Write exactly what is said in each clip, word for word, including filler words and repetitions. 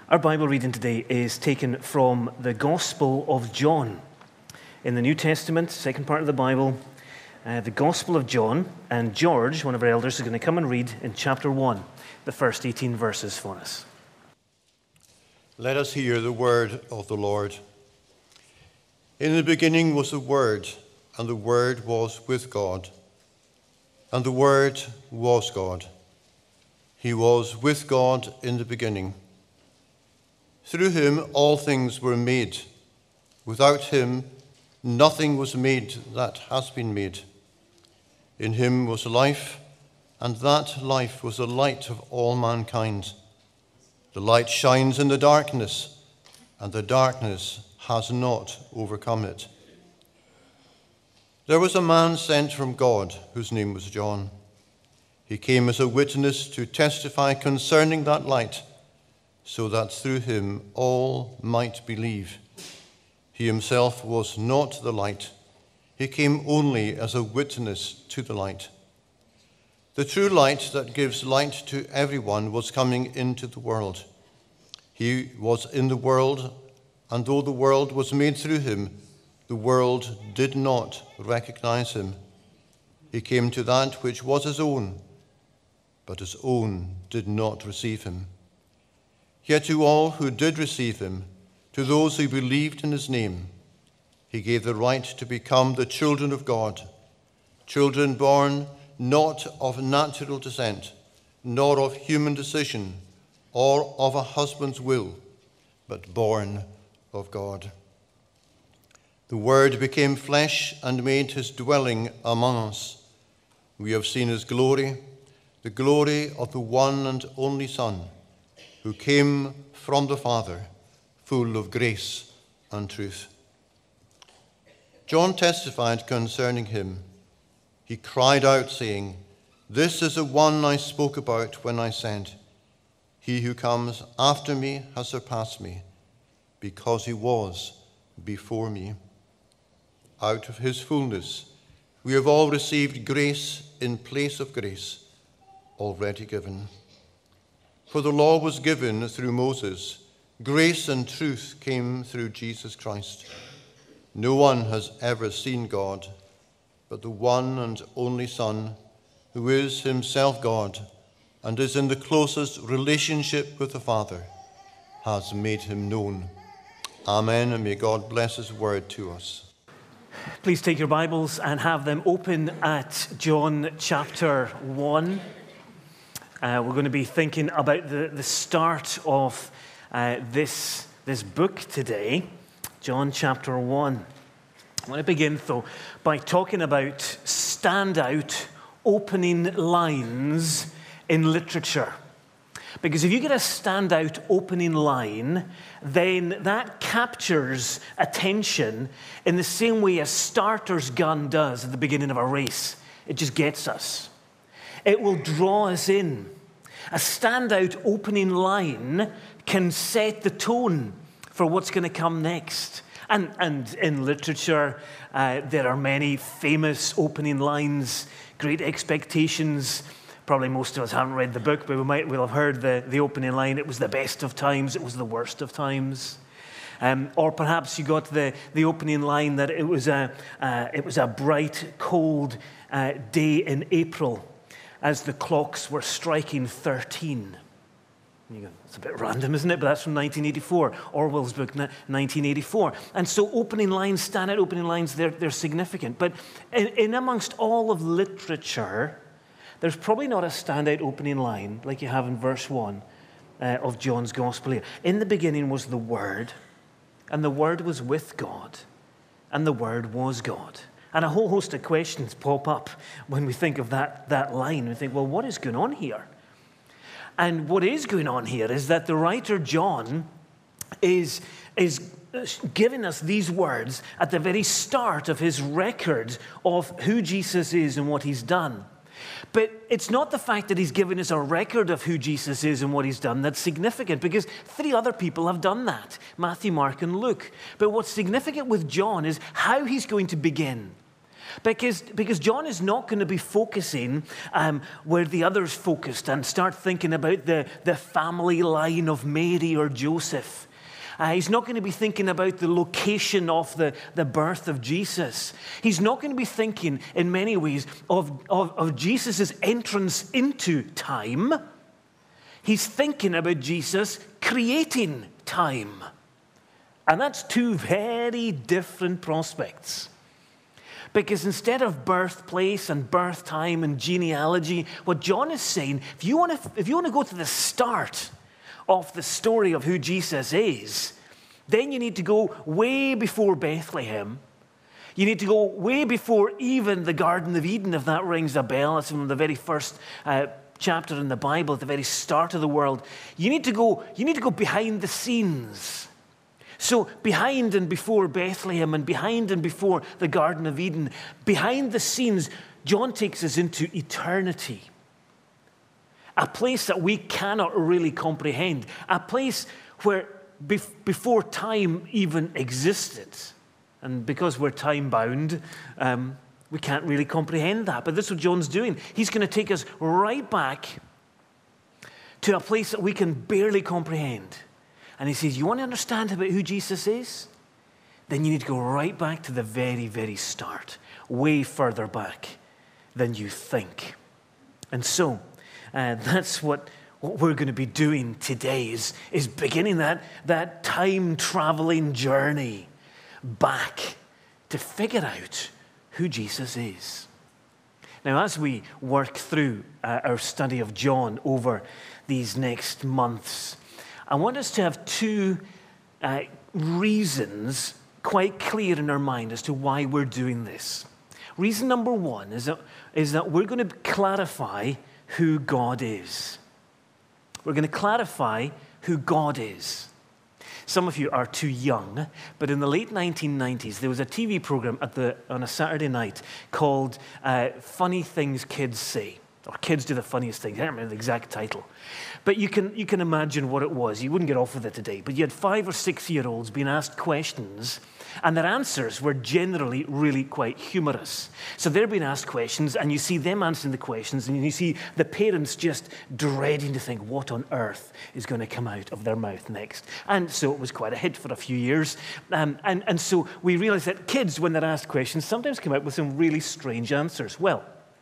Our Bible reading today is taken from the Gospel of John. In the New Testament, second part of the Bible, uh, the Gospel of John, and George, one of our elders, is going to come and read in chapter one, the first eighteen verses for us. Let us hear the word of the Lord. In the beginning was the Word, and the Word was with God, and the Word was God. He was with God in the beginning. Through him all things were made. Without him nothing was made that has been made. In him was life, and that life was the light of all mankind. The light shines in the darkness, and the darkness has not overcome it. There was a man sent from God whose name was John. He came as a witness to testify concerning that light, so that through him all might believe. He himself was not the light. He came only as a witness to the light. The true light that gives light to everyone was coming into the world. He was in the world, and though the world was made through him, the world did not recognize him. He came to that which was his own, but his own did not receive him. Yet to all who did receive him, to those who believed in his name, he gave the right to become the children of God, children born not of natural descent, nor of human decision, or of a husband's will, but born of God. The Word became flesh and made his dwelling among us. We have seen his glory, the glory of the one and only Son, who came from the Father, full of grace and truth. John testified concerning him. He cried out, saying, "This is the one I spoke about when I said, 'He who comes after me has surpassed me, because he was before me.' Out of his fullness we have all received grace in place of grace already given. For the law was given through Moses. Grace and truth came through Jesus Christ. No one has ever seen God, but the one and only Son, who is himself God and is in the closest relationship with the Father, has made him known." Amen, and may God bless his word to us. Please take your Bibles and have them open at John chapter one. Uh, we're going to be thinking about the, the start of uh, this, this book today, John chapter one. I want to begin, though, by talking about standout opening lines in literature. Because if you get a standout opening line, then that captures attention in the same way a starter's gun does at the beginning of a race. It just gets us. It will draw us in. A standout opening line can set the tone for what's going to come next. And, and in literature, uh, there are many famous opening lines, Great Expectations. Probably most of us haven't read the book, but we might well have heard the, the opening line. It was the best of times, it was the worst of times. Um, or perhaps you got the, the opening line that it was a, uh, it was a bright, cold uh, day in April as the clocks were striking thirteen. And you go, it's a bit random, isn't it? But that's from nineteen eighty-four, Orwell's book, nineteen eighty-four. And so opening lines, standout opening lines, they're, they're significant. But in, in amongst all of literature, there's probably not a standout opening line like you have in verse one uh, of John's Gospel here. In the beginning was the Word, and the Word was with God, and the Word was God. And a whole host of questions pop up when we think of that, that line. We think, well, what is going on here? And what is going on here is that the writer John is, is giving us these words at the very start of his record of who Jesus is and what he's done. But it's not the fact that he's given us a record of who Jesus is and what he's done that's significant, because three other people have done that, Matthew, Mark, and Luke. But what's significant with John is how he's going to begin. Because, because John is not going to be focusing um, where the others focused and start thinking about the, the family line of Mary or Joseph. Uh, he's not going to be thinking about the location of the, the birth of Jesus. He's not going to be thinking in many ways of, of, of Jesus' entrance into time. He's thinking about Jesus creating time. And that's two very different prospects. Because instead of birthplace and birth time and genealogy, what John is saying, if you want to, if you want to go to the start of the story of who Jesus is, then you need to go way before Bethlehem. You need to go way before even the Garden of Eden, if that rings a bell. It's from the very first uh, chapter in the Bible, at the very start of the world. You need to go, you need to go behind the scenes. So behind and before Bethlehem and behind and before the Garden of Eden, behind the scenes, John takes us into eternity. A place that we cannot really comprehend. A place where bef- before time even existed. And because we're time-bound, um, we can't really comprehend that. But this is what John's doing. He's going to take us right back to a place that we can barely comprehend. And he says, you want to understand about who Jesus is? Then you need to go right back to the very, very start, way further back than you think. And so, uh, that's what, what we're going to be doing today, is, is beginning that, that time-traveling journey back to figure out who Jesus is. Now, as we work through uh, our study of John over these next months, I want us to have two uh, reasons quite clear in our mind as to why we're doing this. Reason number one is that, is that we're going to clarify who God is. We're going to clarify who God is. Some of you are too young, but in the late nineteen nineties, there was a T V program at the, on a Saturday night called uh, Funny Things Kids Say. Or Kids Do the Funniest Things. I don't remember the exact title. But you can, you can imagine what it was. You wouldn't get off with it today. But you had five or six-year-olds being asked questions, and their answers were generally really quite humorous. So they're being asked questions, and you see them answering the questions, and you see the parents just dreading to think what on earth is going to come out of their mouth next. And so it was quite a hit for a few years. Um, and, and so we realized that kids, when they're asked questions, sometimes come out with some really strange answers. Well,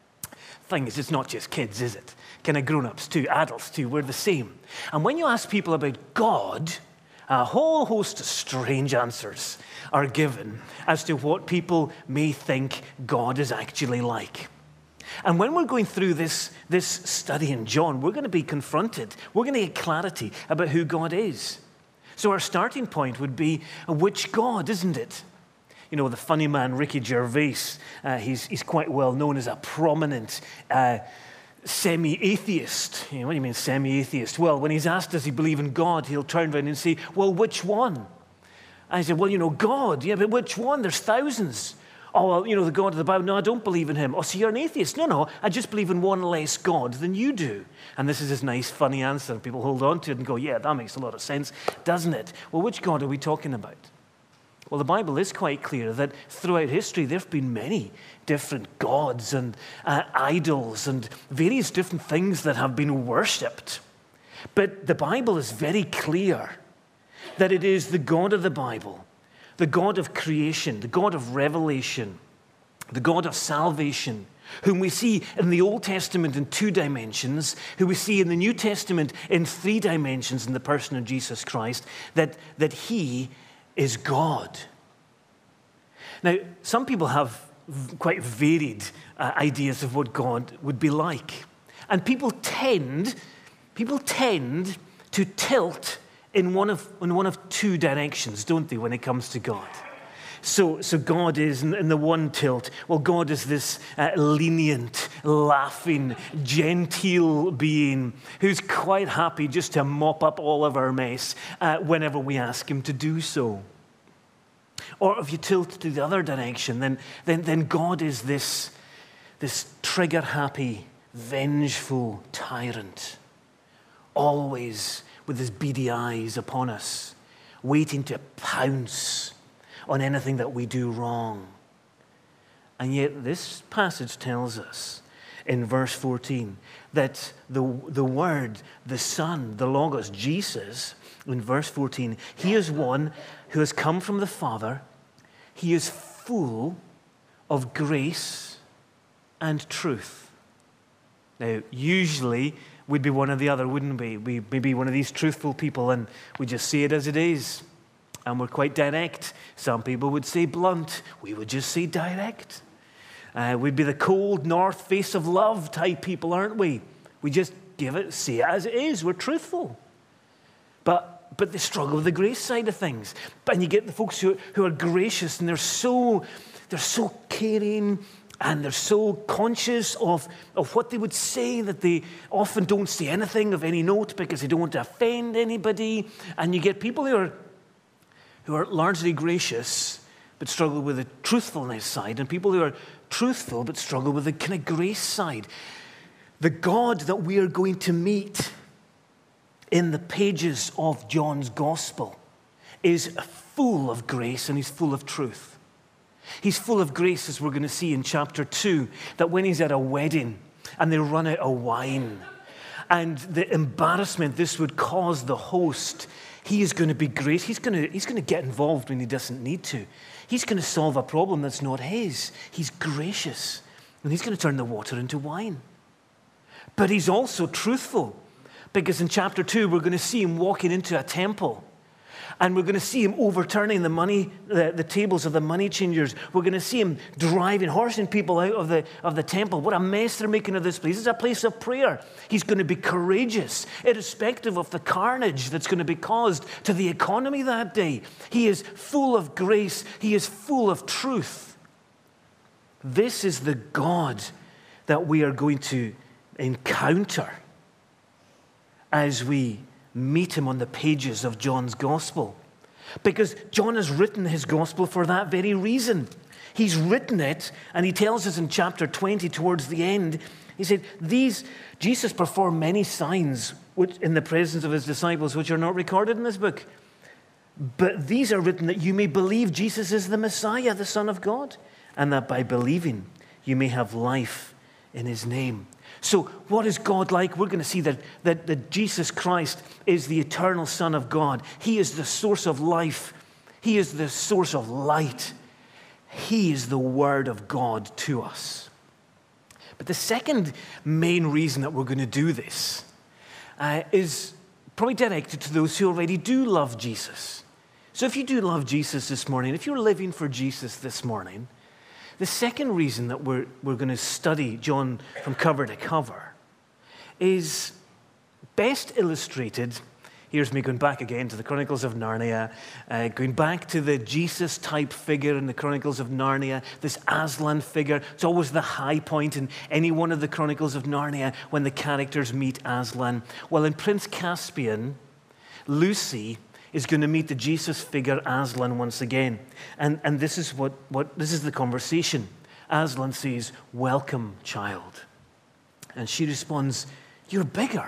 thing is, it's not just kids, is it? Kind of grown-ups too, adults too, we're the same. And when you ask people about God, a whole host of strange answers are given as to what people may think God is actually like. And when we're going through this, this study in John, we're going to be confronted, we're going to get clarity about who God is. So our starting point would be, which God, isn't it? You know, the funny man, Ricky Gervais, uh, he's, he's quite well known as a prominent uh, semi-atheist. You know, what do you mean semi-atheist? Well, when he's asked, does he believe in God, he'll turn around and say, well, which one? I said, well, you know, God. Yeah, but which one? There's thousands. Oh, well, you know, the God of the Bible. No, I don't believe in him. Oh, so you're an atheist? No, no, I just believe in one less God than you do. And this is his nice, funny answer. People hold on to it and go, yeah, that makes a lot of sense, doesn't it? Well, which God are we talking about? Well, the Bible is quite clear that throughout history there have been many different gods and uh, idols and various different things that have been worshipped. But the Bible is very clear that it is the God of the Bible, the God of creation, the God of revelation, the God of salvation, whom we see in the Old Testament in two dimensions, who we see in the New Testament in three dimensions in the person of Jesus Christ, that, that he is God. Now, some people have quite varied uh, ideas of what God would be like. And people tend, people tend to tilt in one of, in one of two directions, don't they, when it comes to God? So, so God is in, in the one tilt. Well, God is this uh, lenient, laughing, genteel being who's quite happy just to mop up all of our mess uh, whenever we ask him to do so. Or if you tilt to the other direction, then, then, then God is this, this trigger-happy, vengeful tyrant, always with his beady eyes upon us, waiting to pounce on anything that we do wrong. And yet this passage tells us in verse fourteen that the, the Word, the Son, the Logos, Jesus, in verse fourteen, he is one who has come from the Father. He is full of grace and truth. Now, usually we'd be one or the other, wouldn't we? We'd be one of these truthful people and we just say it as it is. And we're quite direct. Some people would say blunt. We would just say direct. Uh, we'd be the cold north face of love type people, aren't we? We just give it, say it as it is. We're truthful. But but they struggle with the grace side of things. And you get the folks who, who are gracious and they're so they're so caring and they're so conscious of, of what they would say that they often don't say anything of any note because they don't want to offend anybody. And you get people who are who are largely gracious but struggle with the truthfulness side, and people who are truthful but struggle with the kind of grace side. The God that we are going to meet in the pages of John's Gospel is full of grace and he's full of truth. He's full of grace, as we're going to see in chapter two, that when he's at a wedding and they run out of wine and the embarrassment this would cause the host, he is going to be great. He's going to, he's going to get involved when he doesn't need to. He's going to solve a problem that's not his. He's gracious. And he's going to turn the water into wine. But he's also truthful. Because in chapter two, we're going to see him walking into a temple. And we're going to see him overturning the money, the, the tables of the money changers. We're going to see him driving, horsing people out of the, of the temple. What a mess they're making of this place. It's a place of prayer. He's going to be courageous, irrespective of the carnage that's going to be caused to the economy that day. He is full of grace. He is full of truth. This is the God that we are going to encounter as we meet him on the pages of John's Gospel. Because John has written his Gospel for that very reason. He's written it, and he tells us in chapter twenty, towards the end, he said, "These, Jesus performed many signs which, in the presence of his disciples, which are not recorded in this book. But these are written that you may believe Jesus is the Messiah, the Son of God, and that by believing you may have life in his name." So what is God like? We're going to see that, that, that Jesus Christ is the eternal Son of God. He is the source of life. He is the source of light. He is the Word of God to us. But the second main reason that we're going to do this uh, is probably directed to those who already do love Jesus. So if you do love Jesus this morning, if you're living for Jesus this morning, the second reason that we're, we're going to study John from cover to cover is best illustrated. Here's me going back again to the Chronicles of Narnia, uh, going back to the Jesus-type figure in the Chronicles of Narnia, this Aslan figure. It's always the high point in any one of the Chronicles of Narnia when the characters meet Aslan. Well, in Prince Caspian, Lucy is going to meet the Jesus figure Aslan once again. And, and this is what, what this is the conversation. Aslan says, "Welcome, child." And she responds, "You're bigger."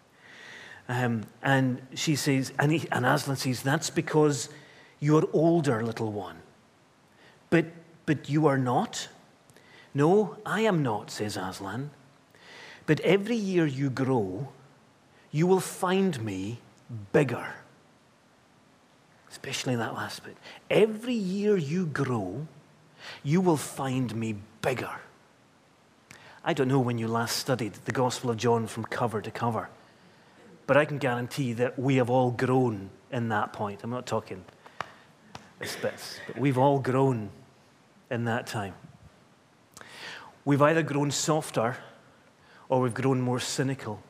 Um, and she says, and, he, and Aslan says, "That's because you're older, little one." But, but you are not? "No, I am not," says Aslan. "But every year you grow, you will find me bigger." Especially that last bit. "Every year you grow, you will find me bigger." I don't know when you last studied the Gospel of John from cover to cover, but I can guarantee that we have all grown in that point. I'm not talking this bit, but we've all grown in that time. We've either grown softer or we've grown more cynical.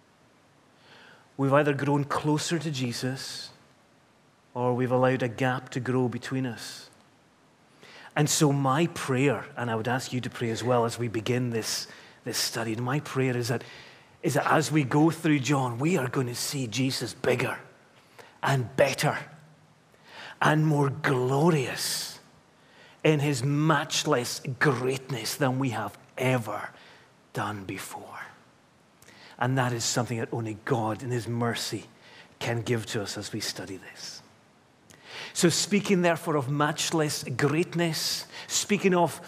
We've either grown closer to Jesus or we've allowed a gap to grow between us. And so my prayer, and I would ask you to pray as well as we begin this, this study, my prayer is that, is that as we go through John, we are going to see Jesus bigger and better and more glorious in his matchless greatness than we have ever done before. And that is something that only God in his mercy can give to us as we study this. So speaking therefore of matchless greatness, speaking of,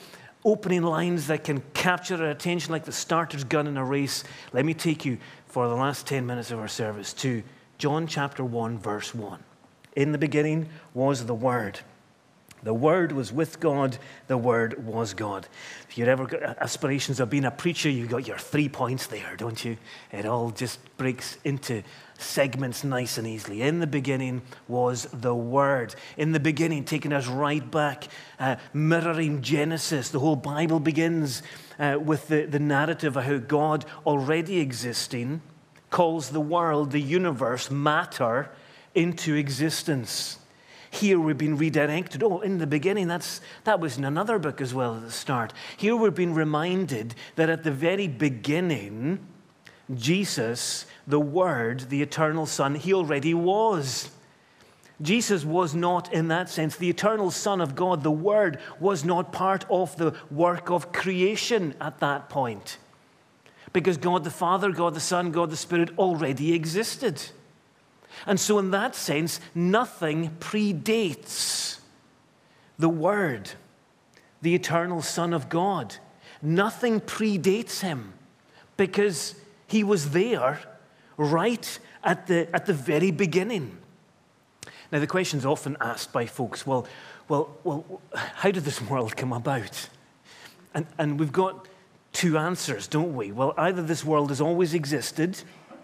opening lines that can capture our attention like the starter's gun in a race, let me take you for the last ten minutes of our service to John chapter one, verse one. In the beginning was the Word. The Word was with God. The Word was God. If you've ever got aspirations of being a preacher, you've got your three points there, don't you? It all just breaks into segments nice and easily. In the beginning was the Word. In the beginning, taking us right back, uh, mirroring Genesis. The whole Bible begins uh, with the, the narrative of how God, already existing, calls the world, the universe, matter into existence. Here we've been redirected. Oh, in the beginning, that's, that was in another book as well at the start. Here we've been reminded that at the very beginning, Jesus, the Word, the eternal Son, he already was. Jesus was not, in that sense, the eternal Son of God. The Word was not part of the work of creation at that point. Because God the Father, God the Son, God the Spirit already existed. And so in that sense, nothing predates the Word, the eternal Son of God. Nothing predates him because he was there right at the, at the very beginning. Now, the question's often asked by folks, well, well, well, how did this world come about? And, and we've got two answers, don't we? Well, either this world has always existed,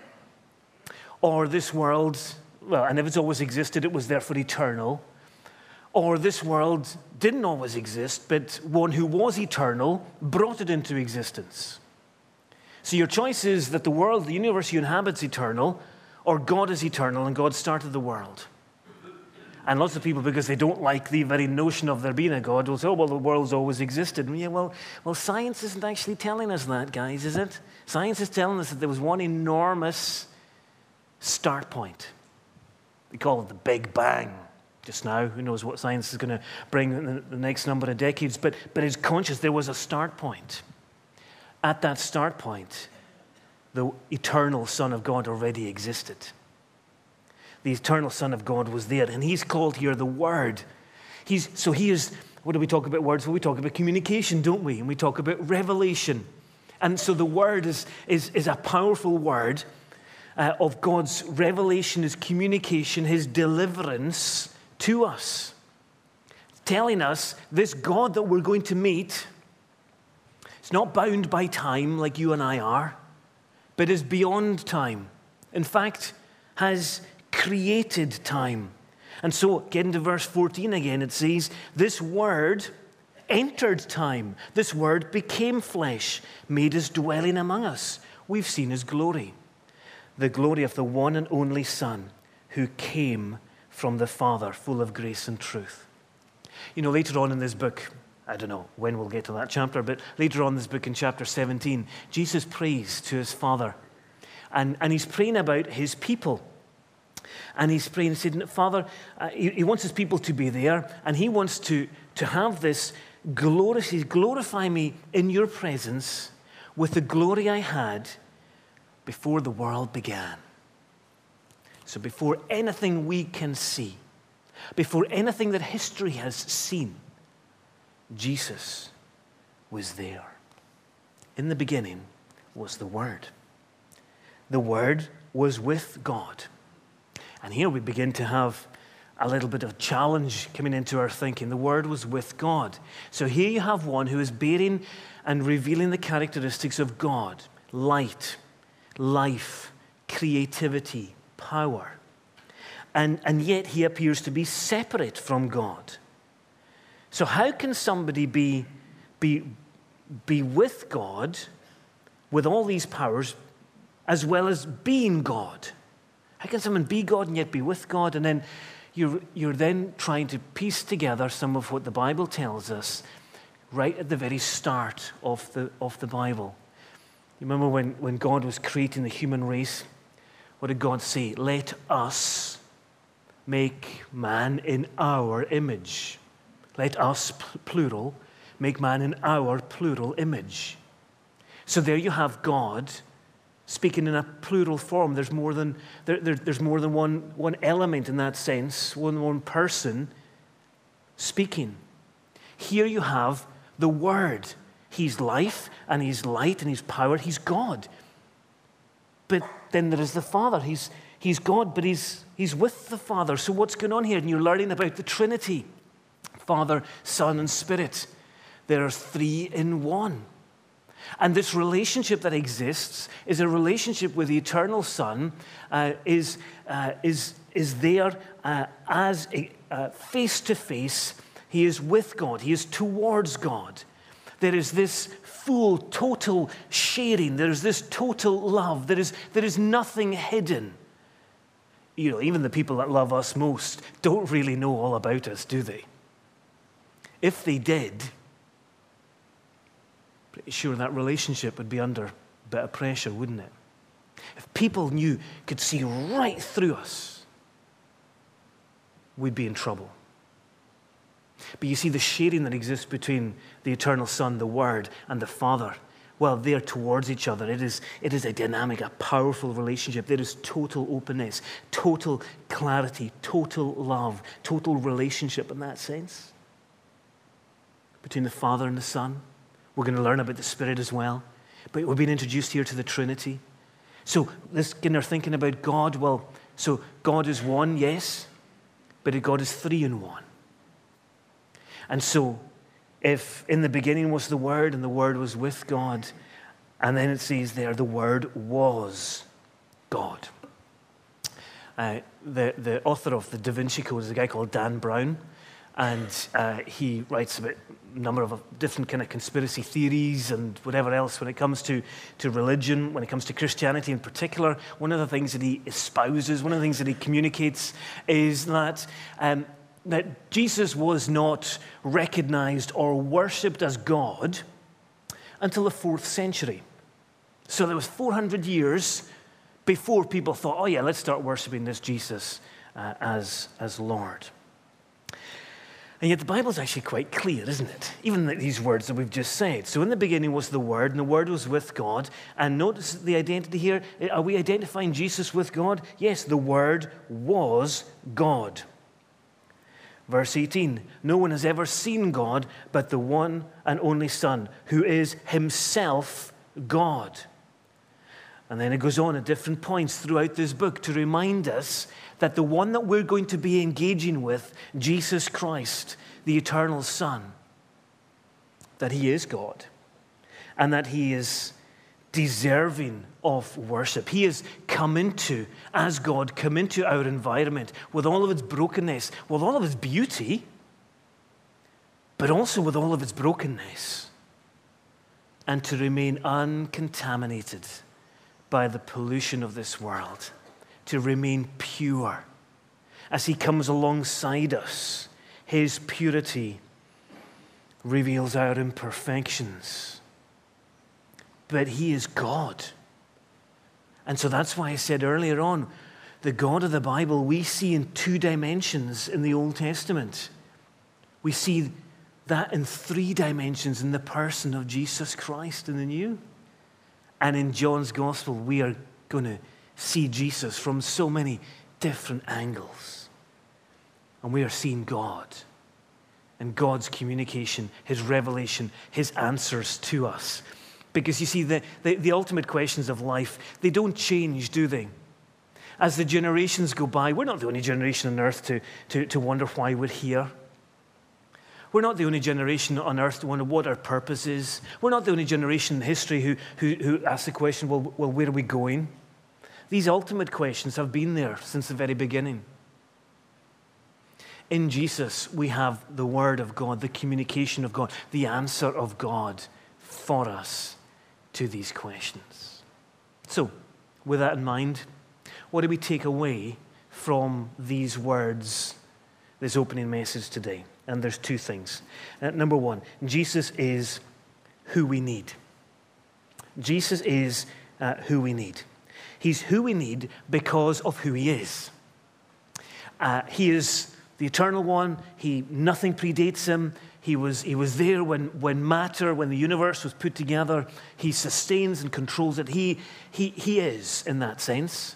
or this world, well, and if it's always existed, it was therefore eternal. Or this world didn't always exist, but one who was eternal brought it into existence. So your choice is that the world, the universe you inhabit is eternal, or God is eternal and God started the world. And lots of people, because they don't like the very notion of there being a God, will say, oh, well, the world's always existed. And yeah, well, well, science isn't actually telling us that, guys, is it? Science is telling us that there was one enormous start point. We call it the Big Bang just now. Who knows what science is going to bring in the next number of decades. But, but it's conscious there was a start point. At that start point, the eternal Son of God already existed. The eternal Son of God was there. And he's called here the Word. He's, so he is, what do we talk about words? Well, we talk about communication, don't we? And we talk about revelation. And so the Word is, is, is a powerful word Uh, of God's revelation, his communication, his deliverance to us. Telling us this God that we're going to meet is not bound by time like you and I are, but is beyond time. In fact, has created time. And so, getting to verse fourteen again, it says, this Word entered time. This Word became flesh, made his dwelling among us. We've seen his glory. The glory of the one and only Son who came from the Father, full of grace and truth. You know, later on in this book, I don't know when we'll get to that chapter, but later on in this book in chapter seventeen, Jesus prays to his Father. And, and he's praying about his people. And he's praying, he said, Father, uh, he, he wants his people to be there, and he wants to, to have this glory, he says, glorify me in your presence with the glory I had before the world began. So before anything we can see, before anything that history has seen, Jesus was there. In the beginning was the Word. The Word was with God. And here we begin to have a little bit of challenge coming into our thinking. The Word was with God. So here you have one who is bearing and revealing the characteristics of God: light, life, creativity, power. And, and yet he appears to be separate from God. So how can somebody be, be, be with God with all these powers as well as being God? How can someone be God and yet be with God? And then you're, you're then trying to piece together some of what the Bible tells us right at the very start of the, of the Bible. You remember when, when God was creating the human race? What did God say? Let us make man in our image. Let us, plural, make man in our plural image. So there you have God speaking in a plural form. There's more than, there, there, there's more than one, one element in that sense, one, one person speaking. Here you have The Word. He's life, and he's light, and he's power. He's God. But then there is the Father. He's, he's God, but he's, he's with the Father. So what's going on here? And you're learning about the Trinity. Father, Son, and Spirit. There are three in one. And this relationship that exists is a relationship with the eternal Son, uh, is, uh, is, is there uh, as a, uh, face to face. He is with God. He is towards God. There is this full, total sharing. There is this total love. There is, there is nothing hidden. You know, even the people that love us most don't really know all about us, do they? If they did, pretty sure that relationship would be under a bit of pressure, wouldn't it? If people knew, could see right through us, we'd be in trouble. But you see the sharing that exists between the eternal Son, the Word, and the Father, well, they're towards each other. It is, it is a dynamic, a powerful relationship. There is total openness, total clarity, total love, total relationship in that sense between the Father and the Son. We're going to learn about the Spirit as well. But we're being introduced here to the Trinity. So let's get our thinking about God. Well, so God is one, yes, but God is three in one. And so, if in the beginning was the Word, and the Word was with God, and then it says there, the Word was God. Uh, the, the author of the Da Vinci Code is a guy called Dan Brown, and uh, he writes about a number of different kind of conspiracy theories and whatever else when it comes to, to religion, when it comes to Christianity in particular. One of the things that he espouses, one of the things that he communicates is that um, that Jesus was not recognized or worshipped as God until the fourth century. So there was four hundred years before people thought, oh yeah, let's start worshiping this Jesus uh, as, as Lord. And yet the Bible's actually quite clear, isn't it? Even these words that we've just said. So in the beginning was the Word, and the Word was with God. And notice the identity here. Are we identifying Jesus with God? Yes, the Word was God. Verse eighteen, no one has ever seen God but the one and only Son, who is himself God. And then it goes on at different points throughout this book to remind us that the one that we're going to be engaging with, Jesus Christ, the eternal Son, that he is God and that he is deserving of worship. He has come into, as God, come into our environment with all of its brokenness, with all of its beauty, but also with all of its brokenness, and to remain uncontaminated by the pollution of this world, to remain pure. As he comes alongside us, his purity reveals our imperfections. But he is God. And so that's why I said earlier on, the God of the Bible we see in two dimensions in the Old Testament. We see that in three dimensions in the person of Jesus Christ in the New. And in John's Gospel, we are going to see Jesus from so many different angles. And we are seeing God and God's communication, his revelation, his answers to us. Because you see, the, the, the ultimate questions of life, they don't change, do they? As the generations go by, we're not the only generation on earth to, to, to wonder why we're here. We're not the only generation on earth to wonder what our purpose is. We're not the only generation in history who, who, who asks the question, well, well, where are we going? These ultimate questions have been there since the very beginning. In Jesus, we have the Word of God, the communication of God, the answer of God for us to these questions. So, with that in mind, what do we take away from these words, this opening message today? And there's two things. Uh, number one, Jesus is who we need. Jesus is uh, who we need. He's who we need because of who he is. Uh, he is the eternal one. He, nothing predates him. He was, he was there when, when matter, when the universe was put together. He sustains and controls it. He, he, he is, in that sense.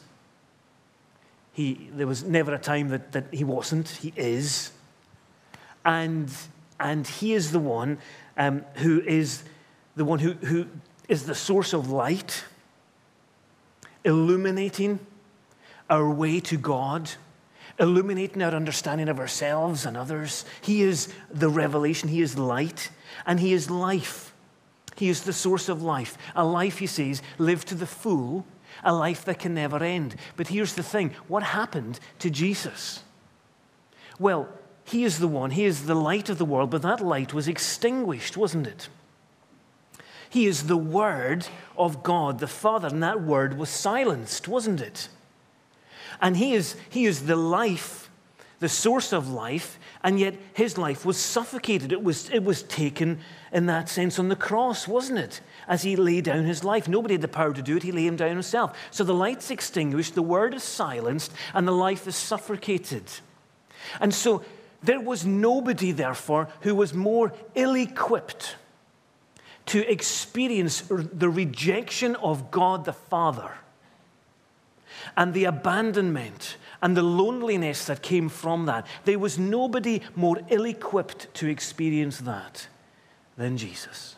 He, there was never a time that, that he wasn't. He is. And And he is the one um, who is the one who, who is the source of light, illuminating our way to God, illuminating our understanding of ourselves and others. He is the revelation. He is light, and he is life. He is the source of life. A life, he says, lived to the full, a life that can never end. But here's the thing. What happened to Jesus? Well, he is the one. He is the light of the world, but that light was extinguished, wasn't it? He is the Word of God, the Father, and that Word was silenced, wasn't it? And he is, he is the life, the source of life, and yet his life was suffocated. It was, it was taken in that sense on the cross, wasn't it? As he laid down his life. Nobody had the power to do it. He laid him down himself. So the light's extinguished, the Word is silenced, and the life is suffocated. And so there was nobody, therefore, who was more ill-equipped to experience the rejection of God the Father and the abandonment and the loneliness that came from that. There was nobody more ill-equipped to experience that than Jesus.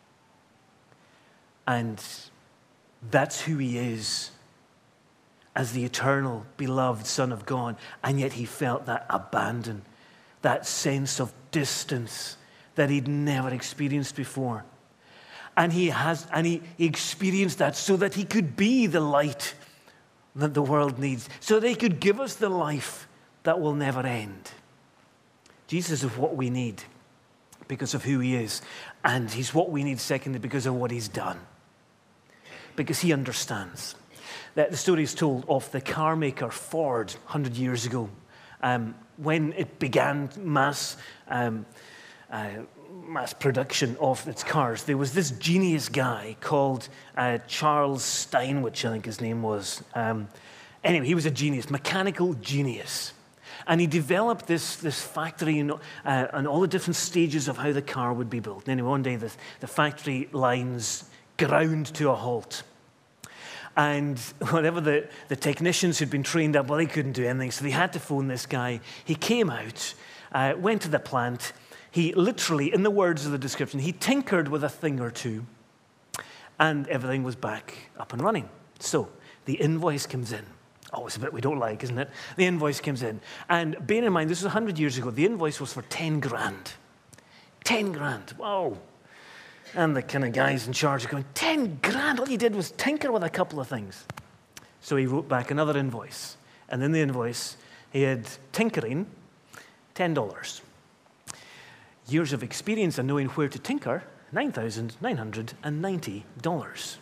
And that's who he is as the eternal, beloved Son of God. And yet he felt that abandon, that sense of distance that he'd never experienced before. And he has, and he, he experienced that so that he could be the light that the world needs, so that he could give us the life that will never end. Jesus is what we need because of who he is. And he's what we need, secondly, because of what he's done. Because he understands. That the story is told of the car maker Ford one hundred years ago. Um, when it began mass um, uh, mass production of its cars, there was this genius guy called uh, Charles Steinwich, I think his name was. Um, anyway, he was a genius, mechanical genius. And he developed this, this factory and, uh, and all the different stages of how the car would be built. And anyway, one day the, the factory lines ground to a halt. And whatever the, the technicians who'd been trained up, well, they couldn't do anything, so they had to phone this guy. He came out, uh, went to the plant. He literally, in the words of the description, he tinkered with a thing or two, and everything was back up and running. So the invoice comes in. Oh, it's a bit we don't like, isn't it? The invoice comes in. And bear in mind, this was one hundred years ago. The invoice was for ten grand. ten grand. Wow. And the kind of guys in charge are going, ten grand? All you did was tinker with a couple of things. So he wrote back another invoice. And in the invoice, he had tinkering, ten dollars. Years of experience and knowing where to tinker, nine thousand nine hundred ninety dollars.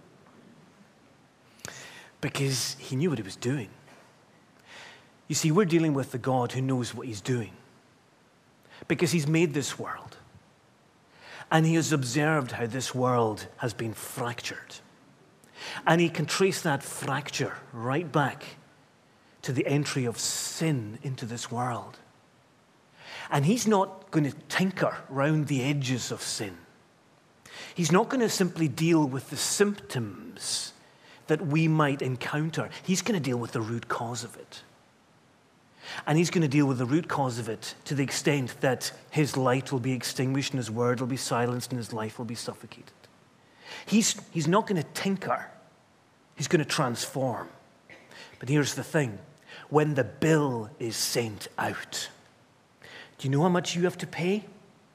Because he knew what he was doing. You see, we're dealing with the God who knows what he's doing. Because he's made this world. And he has observed how this world has been fractured. And he can trace that fracture right back to the entry of sin into this world. And he's not going to tinker round the edges of sin. He's not going to simply deal with the symptoms that we might encounter. He's going to deal with the root cause of it. And he's going to deal with the root cause of it to the extent that his light will be extinguished and his word will be silenced and his life will be suffocated. He's, he's not going to tinker. He's going to transform. But here's the thing. When the bill is sent out, do you know how much you have to pay?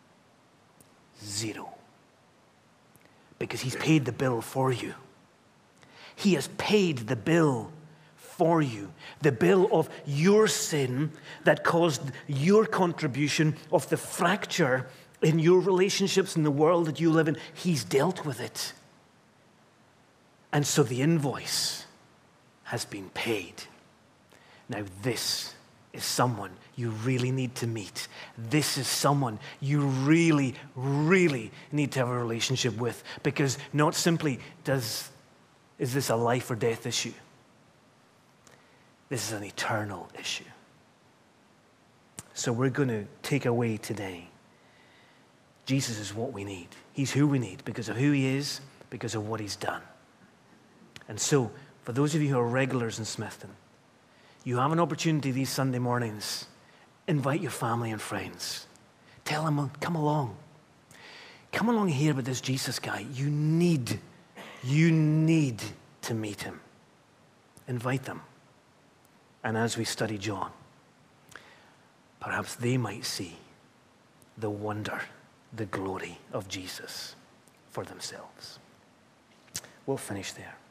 Zero. Because he's paid the bill for you. He has paid the bill for you. The bill of your sin that caused your contribution of the fracture in your relationships in the world that you live in. He's dealt with it. And so the invoice has been paid. Now this is someone you really need to meet. This is someone you really, really need to have a relationship with, because not simply does is this a life or death issue. This is an eternal issue. So we're going to take away today. Jesus is what we need. He's who we need because of who he is, because of what he's done. And so, for those of you who are regulars in Smithton, you have an opportunity these Sunday mornings. Invite your family and friends. Tell them, come along. Come along here with this Jesus guy. You need, you need to meet him. Invite them. And as we study John, perhaps they might see the wonder, the glory of Jesus for themselves. We'll finish there.